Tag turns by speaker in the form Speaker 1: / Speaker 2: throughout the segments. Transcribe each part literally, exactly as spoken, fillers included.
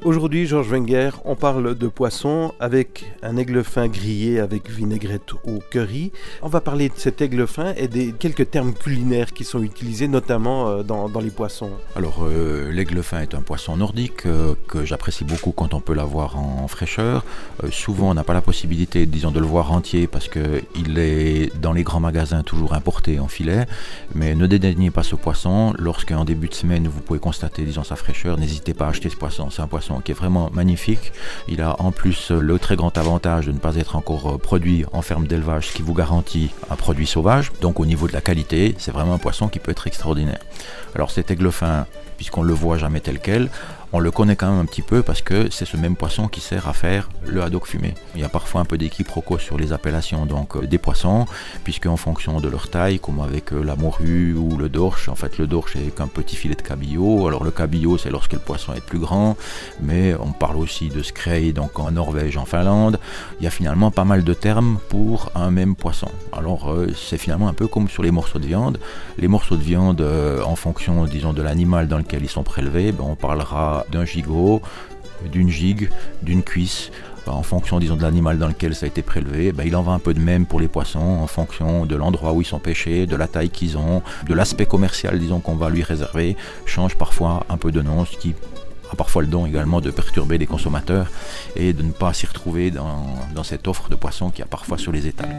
Speaker 1: Aujourd'hui, Georges Wenger, on parle de poisson avec un aigle fin grillé avec vinaigrette au curry. On va parler de cet aigle fin et des quelques termes culinaires qui sont utilisés, notamment dans, dans les poissons.
Speaker 2: Alors, euh, l'aigle fin est un poisson nordique euh, que j'apprécie beaucoup quand on peut l'avoir en, en fraîcheur. Euh, souvent, on n'a pas la possibilité, disons, de le voir entier parce qu'il est dans les grands magasins toujours importé en filet. Mais ne dédaignez pas ce poisson. Lorsqu'en début de semaine, vous pouvez constater, disons, sa fraîcheur, n'hésitez pas à acheter ce poisson. C'est un poisson qui est vraiment magnifique. Il a en plus le très grand avantage de ne pas être encore produit en ferme d'élevage, ce qui vous garantit un produit sauvage. Donc au niveau de la qualité, c'est vraiment un poisson qui peut être extraordinaire. Alors cet aigle fin, puisqu'on ne le voit jamais tel quel, on le connaît quand même un petit peu parce que c'est ce même poisson qui sert à faire le haddock fumé. Il y a parfois un peu d'équiproquo sur les appellations donc euh, des poissons, puisque en fonction de leur taille, comme avec euh, la morue ou le dorche, en fait le dorche est qu'un petit filet de cabillaud. Alors le cabillaud c'est lorsque le poisson est plus grand, mais on parle aussi de skrei donc en Norvège, en Finlande. Il y a finalement pas mal de termes pour un même poisson. Alors euh, c'est finalement un peu comme sur les morceaux de viande. Les morceaux de viande euh, en fonction disons de l'animal dans lequel ils sont prélevés, ben, on parlera d'un gigot, d'une gigue, d'une cuisse. En fonction disons de l'animal dans lequel ça a été prélevé, ben, il en va un peu de même pour les poissons en fonction de l'endroit où ils sont pêchés, de la taille qu'ils ont, de l'aspect commercial disons qu'on va lui réserver, change parfois un peu de nom, ce qui a parfois le don également de perturber les consommateurs et de ne pas s'y retrouver dans, dans cette offre de poissons qu'il y a parfois sur les étals.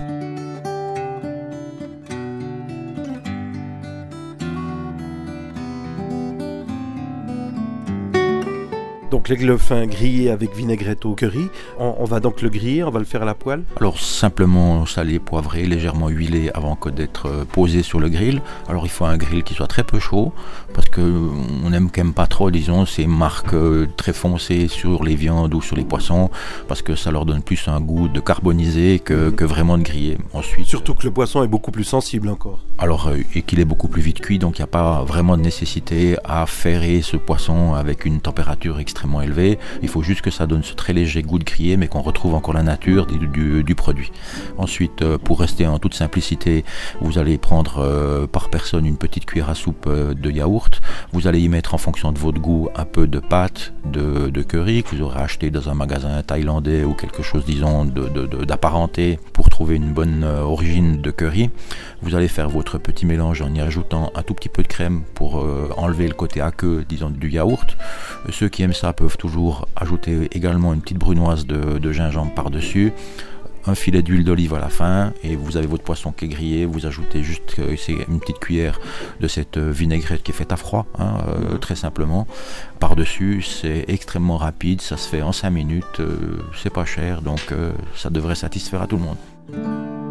Speaker 1: Donc l'aigle fin grillé avec vinaigrette au curry, on, on va donc le griller, on va le faire à la poêle.
Speaker 2: Alors simplement salé, poivré, légèrement huilé avant que d'être posé sur le grill. Alors il faut un grill qui soit très peu chaud parce qu'on n'aime quand même pas trop disons ces marques très foncées sur les viandes ou sur les poissons parce que ça leur donne plus un goût de carbonisé que, que vraiment de grillé. Ensuite,
Speaker 1: surtout que le poisson est beaucoup plus sensible encore.
Speaker 2: Alors et qu'il est beaucoup plus vite cuit, donc il n'y a pas vraiment de nécessité à ferrer ce poisson avec une température extrêmement élevé. Il faut juste que ça donne ce très léger goût de grillé mais qu'on retrouve encore la nature du, du, du produit. Ensuite, pour rester en toute simplicité, vous allez prendre euh, par personne une petite cuillère à soupe euh, de yaourt. Vous allez y mettre en fonction de votre goût un peu de pâte de, de curry que vous aurez acheté dans un magasin thaïlandais ou quelque chose disons de, de, de, d'apparenté pour trouver une bonne euh, origine de curry. Vous allez faire votre petit mélange en y ajoutant un tout petit peu de crème pour euh, enlever le côté aqueux disons du yaourt. Ceux qui aiment ça peuvent toujours ajouter également une petite brunoise de, de gingembre par-dessus, un filet d'huile d'olive à la fin et vous avez votre poisson qui est grillé. Vous ajoutez juste euh, une petite cuillère de cette vinaigrette qui est faite à froid, hein, euh, très simplement. Par-dessus, c'est extrêmement rapide, ça se fait en cinq minutes, euh, c'est pas cher donc euh, ça devrait satisfaire à tout le monde.